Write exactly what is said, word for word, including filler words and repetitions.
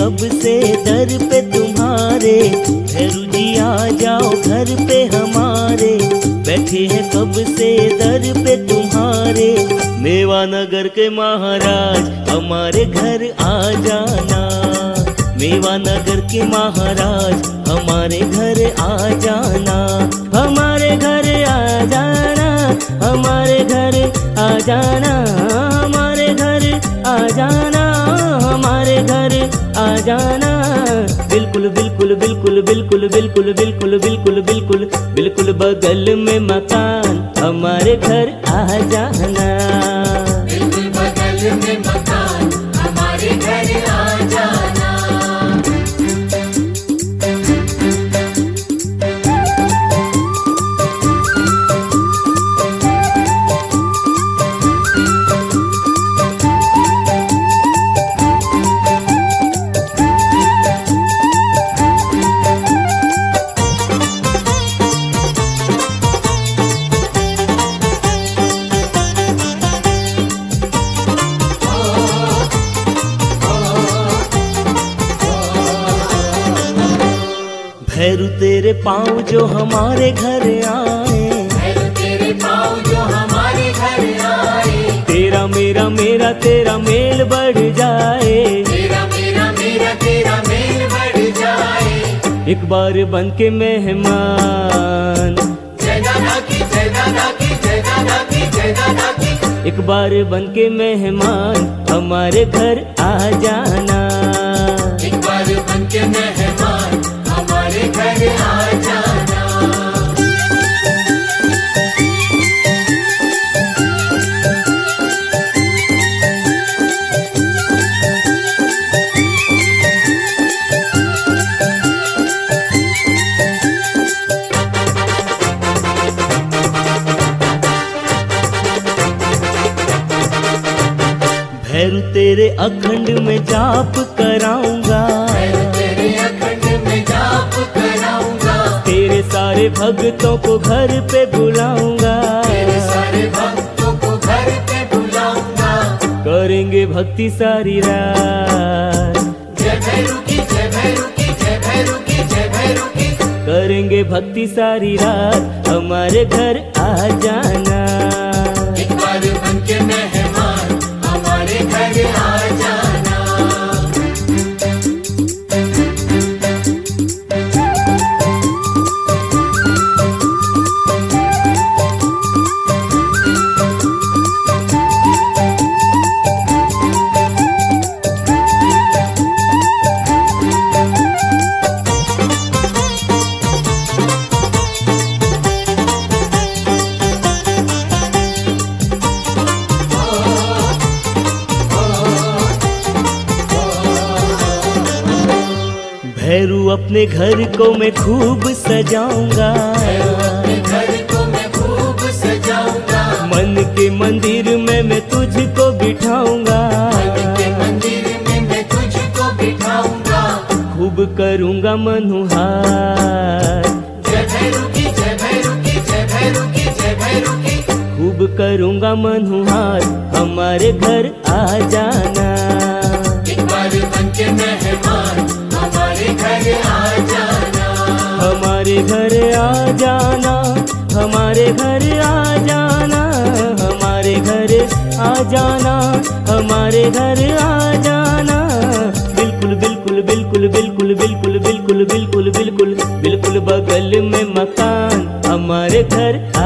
कब से दर पे तुम्हारे, भैरू जी आ जाओ घर पे हमारे। बैठे हैं कब से दर पे तुम्हारे, मेवा नगर के महाराज हमारे घर आ जाना। मेवा नगर के महाराज हमारे घर आ जाना, हमारे घर आ जाना, हमारे घर आ जाना, हमारे घर आ जाना, हमारे घर आ जाना। बिल्कुल बिल्कुल बिल्कुल बिल्कुल बिल्कुल बिल्कुल बिल्कुल बिल्कुल बिल्कुल बगल में मकान हमारे घर आ जाना। बिल्कुल बगल में मकान हमारे घर आ जाना। भैरू तेरे पाँव जो हमारे घर आए, भैरू तेरे पाँव जो हमारे घर आए। तेरा मेरा मेरा तेरा मेल बढ़ जाए, तेरा मेरा मेरा तेरा मेल बढ़ जाए। एक बार बन के मेहमान, जय दादा की जय दादा की जय दादा की जय दादा की। एक बार बन के मेहमान हमारे घर आ जाना। एक बार बन के मेहमान हमारे घर आ जाना। भैरू तेरे अखंड में जाप कराऊंगा, भैरू तेरे अखंड में जाप कराऊंगा। तेरे सारे भक्तों को घर पे बुलाऊंगा, तेरे सारे भक्तों को घर पे बुलाऊंगा। करेंगे भक्ति सारी रात, जय भैरू की जय भैरू की जय भैरू की जय भैरू की। करेंगे भक्ति सारी रात हमारे घर आ जाना। एक बार बन के मेहमान हमारे घर आ जाना। भैरू अपने घर को मैं खूब सजाऊंगा, अपने घर को मैं खूब सजाऊंगा। मन के मंदिर में मैं तुझको बिठाऊंगा, मन के मंदिर में मैं तुझको बिठाऊंगा। खूब करूंगा मनुहार, जय भैरू की जय भैरू की जय भैरू की जय भैरू की। खूब करूंगा मनुहार हमारे घर आ जाना। एक बार बन के मेहमान हमारे घर आ जाना। हमारे घर आ जाना, हमारे घर आ जाना, हमारे घर आ जाना, हमारे घर आ जाना। बिल्कुल बिल्कुल बिल्कुल बिल्कुल बिल्कुल बिल्कुल बिल्कुल बिल्कुल बिल्कुल बगल में मकान हमारे घर